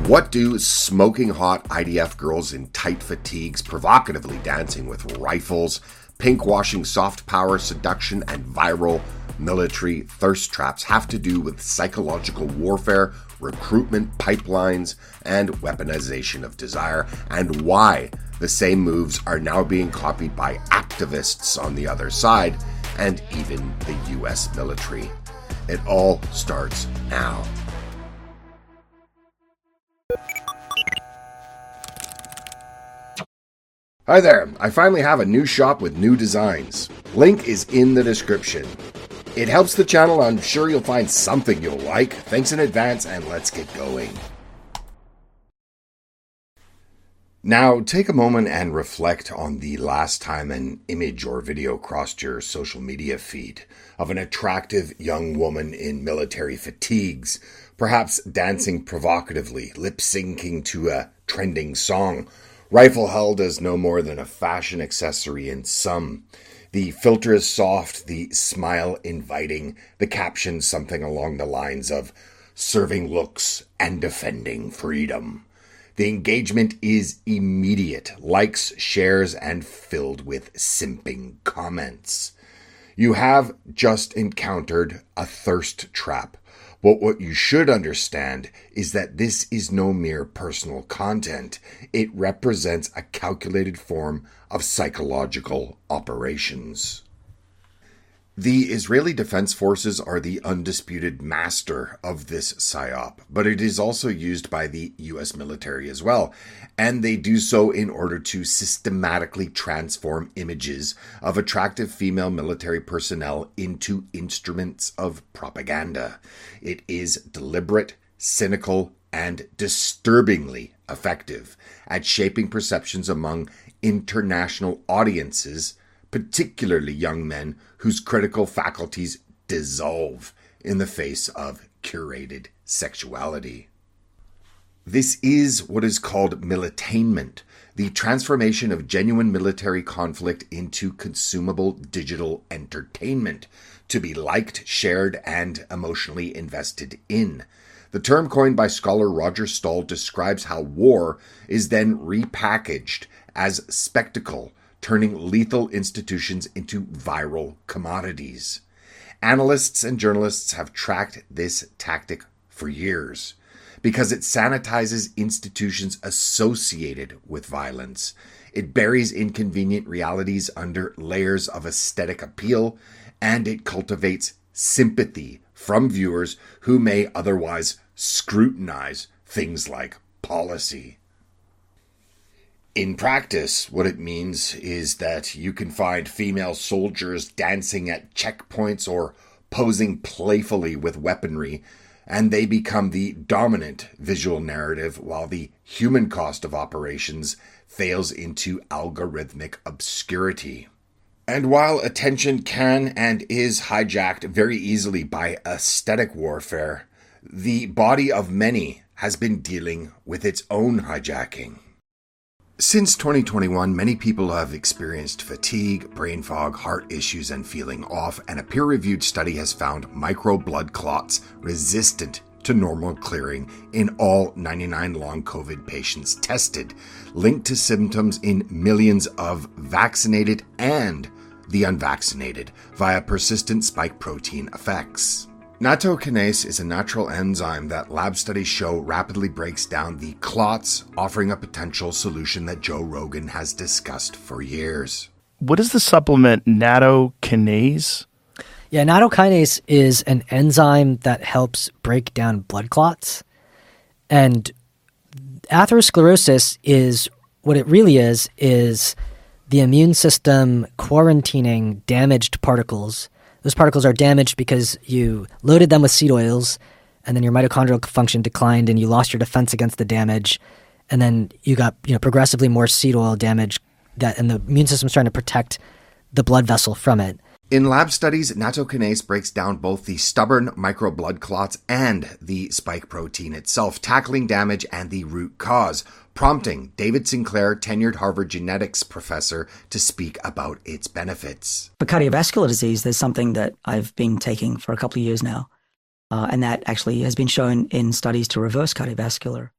What do smoking hot IDF girls in tight fatigues provocatively dancing with rifles, pink-washing soft power seduction, and viral military thirst traps have to do with psychological warfare, recruitment pipelines, and weaponization of desire, and why the same moves are now being copied by activists on the other side, and even the US military? It all starts now. Hi there, I finally have a new shop with new designs. Link is in the description. It helps the channel, I'm sure you'll find something you'll like. Thanks in advance, and let's get going. Now, take a moment and reflect on the last time an image or video crossed your social media feed of an attractive young woman in military fatigues, perhaps dancing provocatively, lip-syncing to a trending song. Rifle held as no more than a fashion accessory in some. The filter is soft, the smile inviting, the caption something along the lines of serving looks and defending freedom. The engagement is immediate, likes, shares, and filled with simping comments. You have just encountered a thirst trap. But what you should understand is that this is no mere personal content. It represents a calculated form of psychological operations. The Israeli Defense Forces are the undisputed master of this psyop, but it is also used by the US military as well, and they do so in order to systematically transform images of attractive female military personnel into instruments of propaganda. It is deliberate, cynical, and disturbingly effective at shaping perceptions among international audiences, particularly young men whose critical faculties dissolve in the face of curated sexuality. This is what is called militainment, the transformation of genuine military conflict into consumable digital entertainment, to be liked, shared, and emotionally invested in. The term coined by scholar Roger Stahl describes how war is then repackaged as spectacle, turning lethal institutions into viral commodities. Analysts and journalists have tracked this tactic for years because it sanitizes institutions associated with violence. It buries inconvenient realities under layers of aesthetic appeal, and it cultivates sympathy from viewers who may otherwise scrutinize things like policy. In practice, what it means is that you can find female soldiers dancing at checkpoints or posing playfully with weaponry, and they become the dominant visual narrative while the human cost of operations fails into algorithmic obscurity. And while attention can and is hijacked very easily by aesthetic warfare, the body of many has been dealing with its own hijacking. Since 2021, many people have experienced fatigue, brain fog, heart issues, and feeling off, and a peer-reviewed study has found micro blood clots resistant to normal clearing in all 99 long COVID patients tested, linked to symptoms in millions of vaccinated and the unvaccinated via persistent spike protein effects. Nattokinase is a natural enzyme that lab studies show rapidly breaks down the clots, offering a potential solution that Joe Rogan has discussed for years. What is the supplement nattokinase? Yeah, nattokinase is an enzyme that helps break down blood clots. And atherosclerosis is, what it really is the immune system quarantining damaged particles. Those particles are damaged because you loaded them with seed oils, and then your mitochondrial function declined, and you lost your defense against the damage, and then you got progressively more seed oil damage, and the immune system's trying to protect the blood vessel from it. In lab studies, nattokinase breaks down both the stubborn micro blood clots and the spike protein itself, tackling damage and the root cause, prompting David Sinclair, tenured Harvard genetics professor, to speak about its benefits. For cardiovascular disease, there's something that I've been taking for a couple of years now, and that actually has been shown in studies to reverse cardiovascular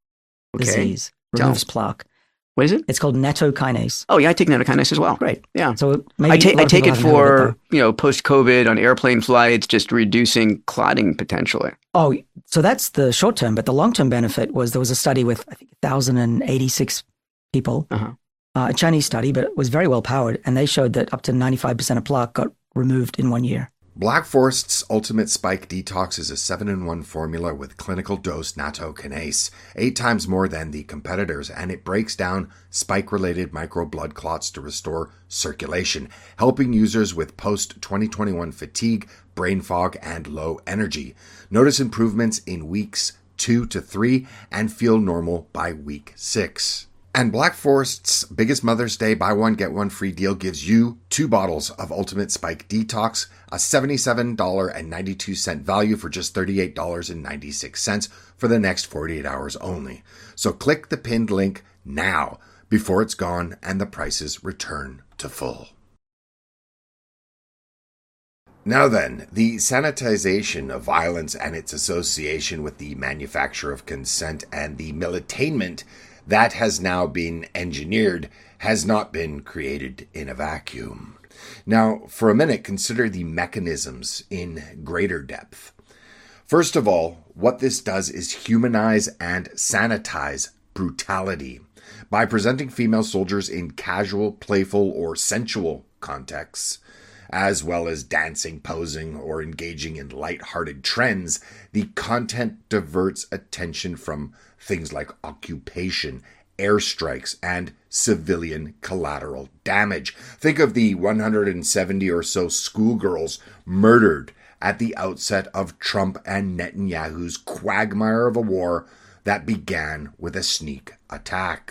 disease, Tell removes us. plaque. What is it? It's called nattokinase. Oh, yeah, I take nattokinase as well. Great. Yeah. So maybe I a lot of take people it haven't heard of for, post-COVID on airplane flights, just reducing clotting potentially. Oh, so that's the short term, but the long term benefit was there was a study with, I think, 1,086 people, Uh-huh. a Chinese study, but it was very well powered, and they showed that up to 95% of plaque got removed in 1 year. Black Forest's Ultimate Spike Detox is a 7-in-1 formula with clinical dose nattokinase, 8 times more than the competitors, and it breaks down spike-related micro blood clots to restore circulation, helping users with post-2021 fatigue, brain fog, and low energy. Notice improvements in weeks 2 to 3 and feel normal by week 6. And Black Forest's biggest Mother's Day buy one, get one free deal gives you 2 bottles of Ultimate Spike Detox, a $77.92 value for just $38.96 for the next 48 hours only. So click the pinned link now before it's gone and the prices return to full. Now then, the sanitization of violence and its association with the manufacture of consent and the militainment that has now been engineered has not been created in a vacuum. Now, for a minute, consider the mechanisms in greater depth. First of all, what this does is humanize and sanitize brutality by presenting female soldiers in casual, playful, or sensual contexts, as well as dancing, posing, or engaging in light-hearted trends. The content diverts attention from things like occupation, airstrikes, and civilian collateral damage. Think of the 170 or so schoolgirls murdered at the outset of Trump and Netanyahu's quagmire of a war that began with a sneak attack.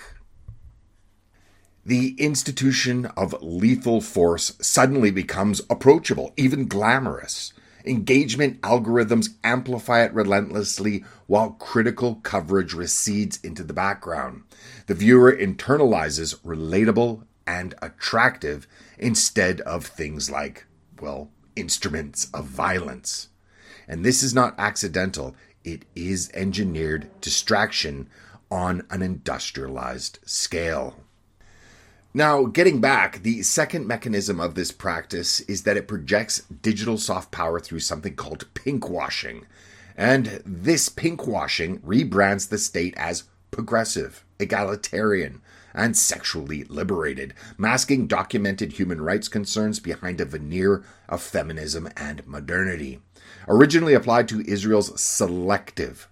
The institution of lethal force suddenly becomes approachable, even glamorous. Engagement algorithms amplify it relentlessly while critical coverage recedes into the background. The viewer internalizes relatable and attractive instead of things like, instruments of violence. And this is not accidental. It is engineered distraction on an industrialized scale. Now, getting back, the second mechanism of this practice is that it projects digital soft power through something called pinkwashing. And this pinkwashing rebrands the state as progressive, egalitarian, and sexually liberated, masking documented human rights concerns behind a veneer of feminism and modernity. Originally applied to Israel's selective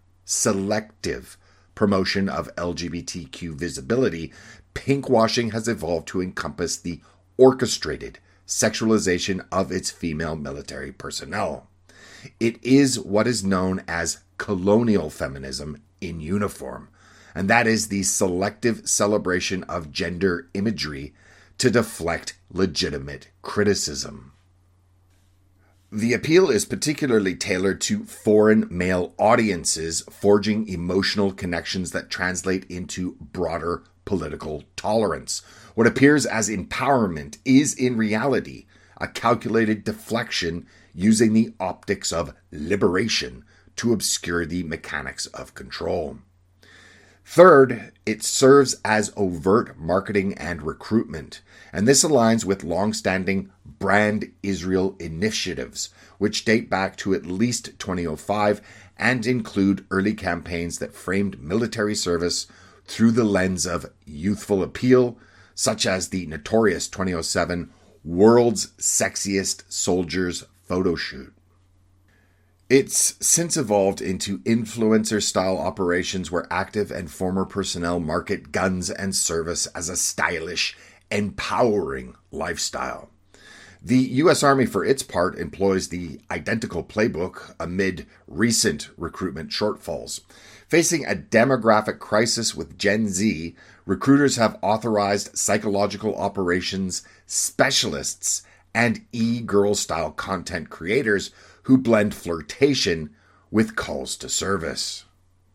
promotion of LGBTQ visibility, pinkwashing has evolved to encompass the orchestrated sexualization of its female military personnel. It is what is known as colonial feminism in uniform, and that is the selective celebration of gender imagery to deflect legitimate criticism. The appeal is particularly tailored to foreign male audiences, forging emotional connections that translate into broader political tolerance. What appears as empowerment is in reality a calculated deflection using the optics of liberation to obscure the mechanics of control. Third, it serves as overt marketing and recruitment, and this aligns with long-standing Brand Israel initiatives, which date back to at least 2005 and include early campaigns that framed military service through the lens of youthful appeal, such as the notorious 2007 World's Sexiest Soldiers photo shoot. It's since evolved into influencer-style operations where active and former personnel market guns and service as a stylish, empowering lifestyle. The U.S. Army, for its part, employs the identical playbook amid recent recruitment shortfalls. Facing a demographic crisis with Gen Z, recruiters have authorized psychological operations specialists and e-girl-style content creators who blend flirtation with calls to service.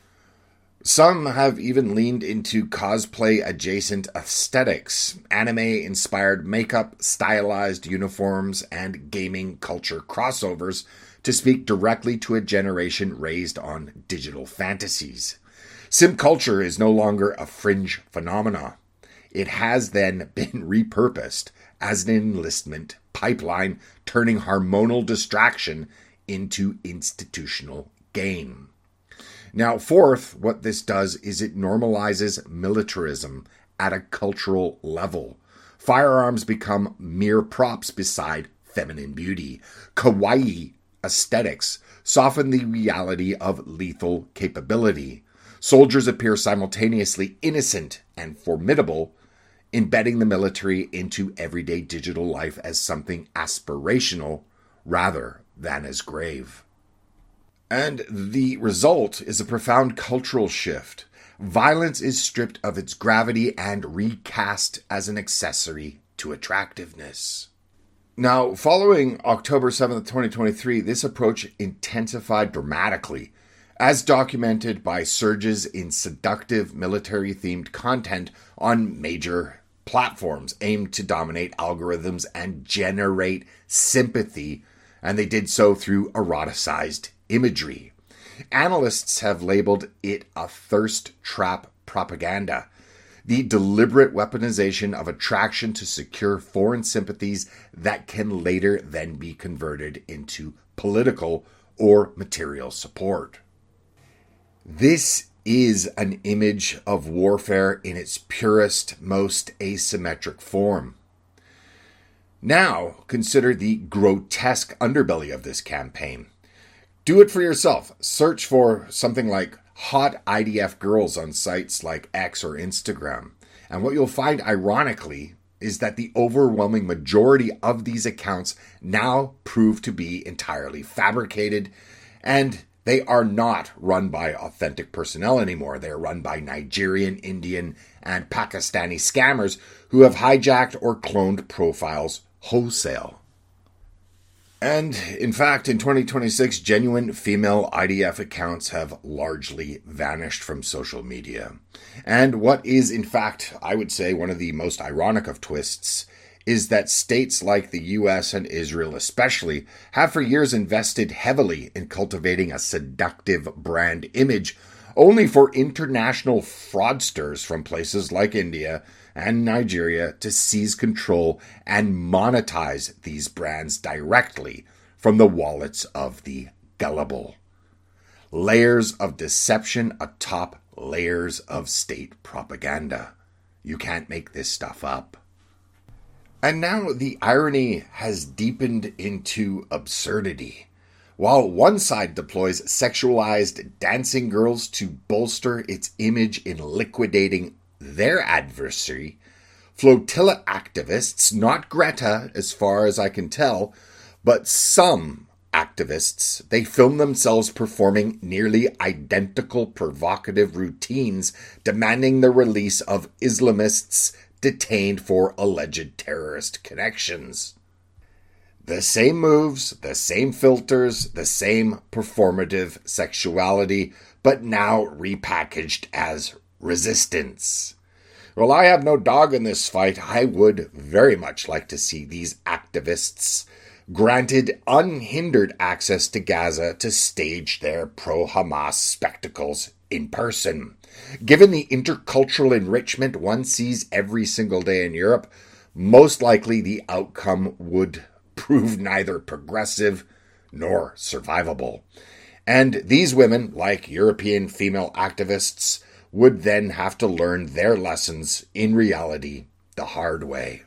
Some have even leaned into cosplay-adjacent aesthetics, anime-inspired makeup, stylized uniforms, and gaming culture crossovers to speak directly to a generation raised on digital fantasies. Simp culture is no longer a fringe phenomena. It has then been repurposed as an enlistment pipeline, turning hormonal distraction into institutional gain. Now, fourth, what this does is it normalizes militarism at a cultural level. Firearms become mere props beside feminine beauty. Kawaii aesthetics soften the reality of lethal capability. Soldiers appear simultaneously innocent and formidable, embedding the military into everyday digital life as something aspirational rather than as grave. And the result is a profound cultural shift. Violence is stripped of its gravity and recast as an accessory to attractiveness. Now, following October 7th, 2023, this approach intensified dramatically, as documented by surges in seductive military-themed content on major platforms aimed to dominate algorithms and generate sympathy, and they did so through eroticized imagery. Analysts have labeled it a thirst trap propaganda, the deliberate weaponization of attraction to secure foreign sympathies that can later then be converted into political or material support. This is an image of warfare in its purest, most asymmetric form. Now, consider the grotesque underbelly of this campaign. Do it for yourself. Search for something like hot IDF girls on sites like X or Instagram. And what you'll find, ironically, is that the overwhelming majority of these accounts now prove to be entirely fabricated, and they are not run by authentic personnel anymore. They are run by Nigerian, Indian, and Pakistani scammers who have hijacked or cloned profiles wholesale. And, in fact, in 2026, genuine female IDF accounts have largely vanished from social media. And what is, in fact, I would say one of the most ironic of twists is that states like the US and Israel especially have for years invested heavily in cultivating a seductive brand image, only for international fraudsters from places like India and Nigeria to seize control and monetize these brands directly from the wallets of the gullible. Layers of deception atop layers of state propaganda. You can't make this stuff up. And now the irony has deepened into absurdity. While one side deploys sexualized dancing girls to bolster its image in liquidating their adversary, flotilla activists, not Greta as far as I can tell, but some activists, they film themselves performing nearly identical provocative routines demanding the release of Islamists detained for alleged terrorist connections. The same moves, the same filters, the same performative sexuality, but now repackaged as resistance. Well, I have no dog in this fight. I would very much like to see these activists granted unhindered access to Gaza to stage their pro-Hamas spectacles in person. Given the intercultural enrichment one sees every single day in Europe, most likely the outcome would prove neither progressive nor survivable. And these women, like European female activists, would then have to learn their lessons in reality the hard way.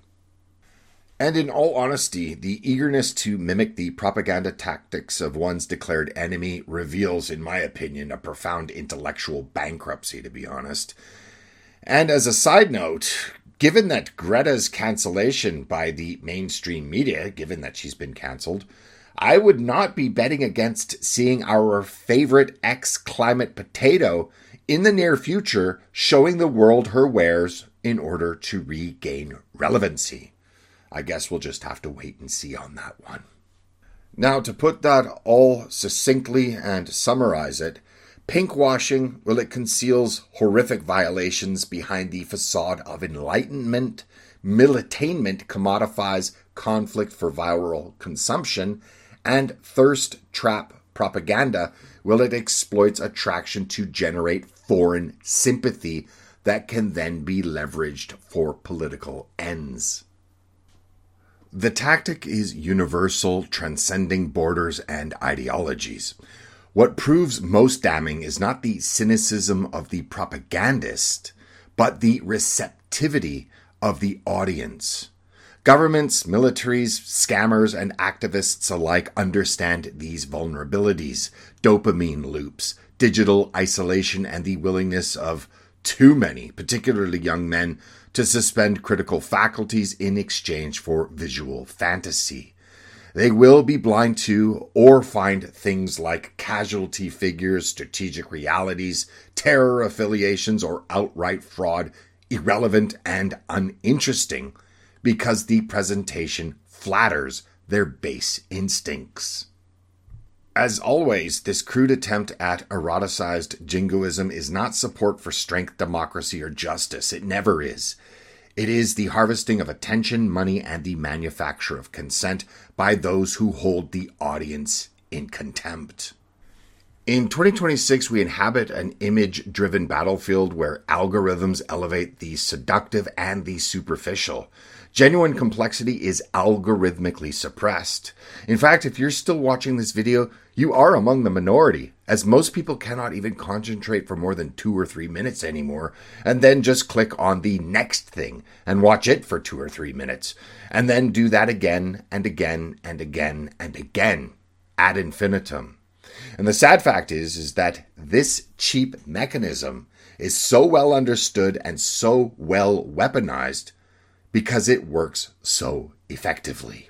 And in all honesty, the eagerness to mimic the propaganda tactics of one's declared enemy reveals, in my opinion, a profound intellectual bankruptcy, to be honest. And as a side note, given that Greta's cancellation by the mainstream media, given that she's been cancelled, I would not be betting against seeing our favorite ex-climate potato in the near future showing the world her wares in order to regain relevancy. I guess we'll just have to wait and see on that one. Now, to put that all succinctly and summarize it, pinkwashing, well, it conceals horrific violations behind the facade of enlightenment. Militainment commodifies conflict for viral consumption, and thirst trap propaganda, while it exploits attraction to generate foreign sympathy that can then be leveraged for political ends. The tactic is universal, transcending borders and ideologies. What proves most damning is not the cynicism of the propagandist, but the receptivity of the audience. Governments, militaries, scammers, and activists alike understand these vulnerabilities, dopamine loops, digital isolation, and the willingness of too many, particularly young men, to suspend critical faculties in exchange for visual fantasy. They will be blind to or find things like casualty figures, strategic realities, terror affiliations, or outright fraud irrelevant and uninteresting because the presentation flatters their base instincts. As always, this crude attempt at eroticized jingoism is not support for strength, democracy, or justice. It never is. It is the harvesting of attention, money, and the manufacture of consent by those who hold the audience in contempt. In 2026, we inhabit an image-driven battlefield where algorithms elevate the seductive and the superficial. Genuine complexity is algorithmically suppressed. In fact, if you're still watching this video, you are among the minority, as most people cannot even concentrate for more than 2 or 3 minutes anymore, and then just click on the next thing and watch it for 2 or 3 minutes, and then do that again and again and again and again, ad infinitum. And the sad fact is that this cheap mechanism is so well understood and so well weaponized because it works so effectively.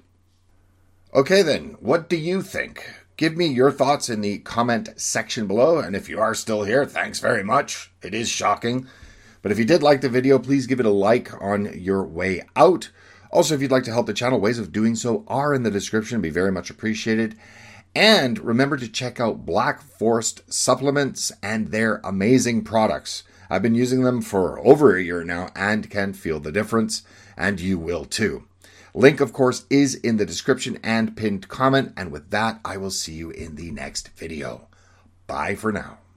Okay then, what do you think? Give me your thoughts in the comment section below, and if you are still here, thanks very much. It is shocking. But if you did like the video, please give it a like on your way out. Also, if you'd like to help the channel, ways of doing so are in the description. It'd be very much appreciated. And remember to check out Black Forest Supplements and their amazing products. I've been using them for over a year now and can feel the difference, and you will too. Link, of course, is in the description and pinned comment. And with that, I will see you in the next video. Bye for now.